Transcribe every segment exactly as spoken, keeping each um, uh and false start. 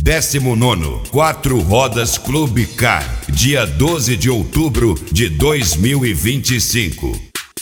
décimo nono Quatro Rodas Clube Car, dia doze de outubro de dois mil e vinte e cinco.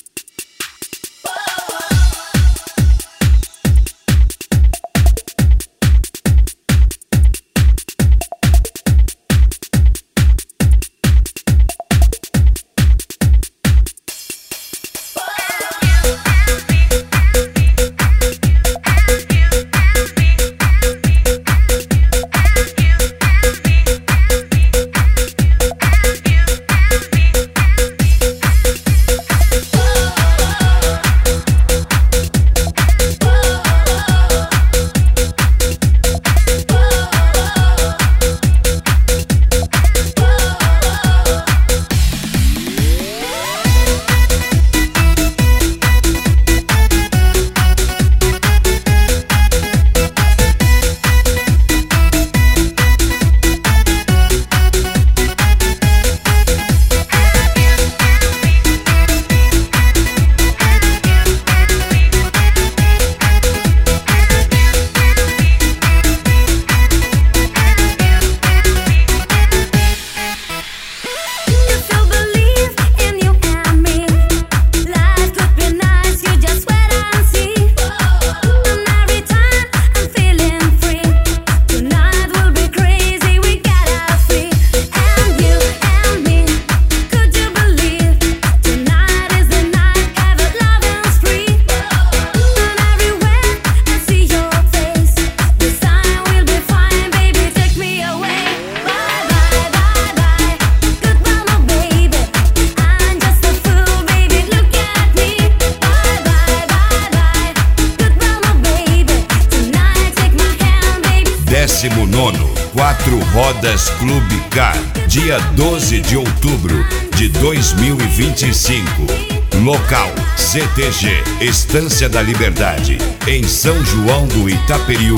décimo nono Quatro Rodas Clube Car, dia doze de outubro de dois mil e vinte e cinco. Local: C T G Estância da Liberdade, em São João do Itaperiú.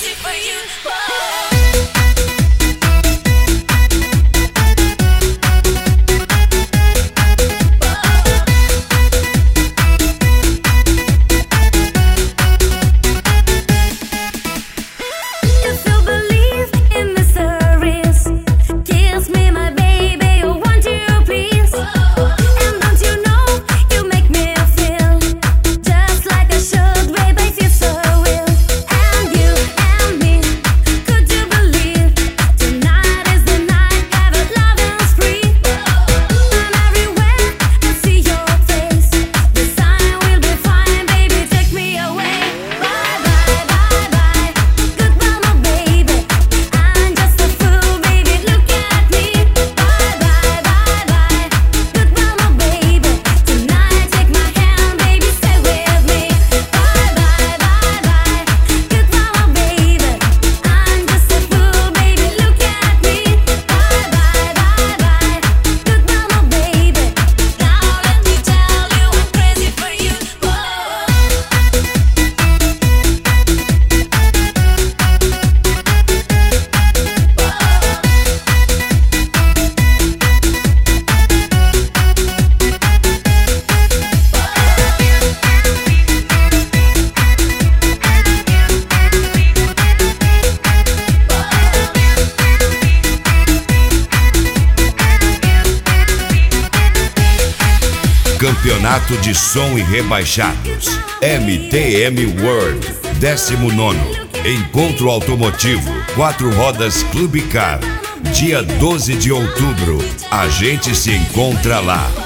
Campeonato de Som e Rebaixados, M T M World, décimo nono Encontro Automotivo Quatro Rodas Clube Car, dia doze de outubro. A gente se encontra lá.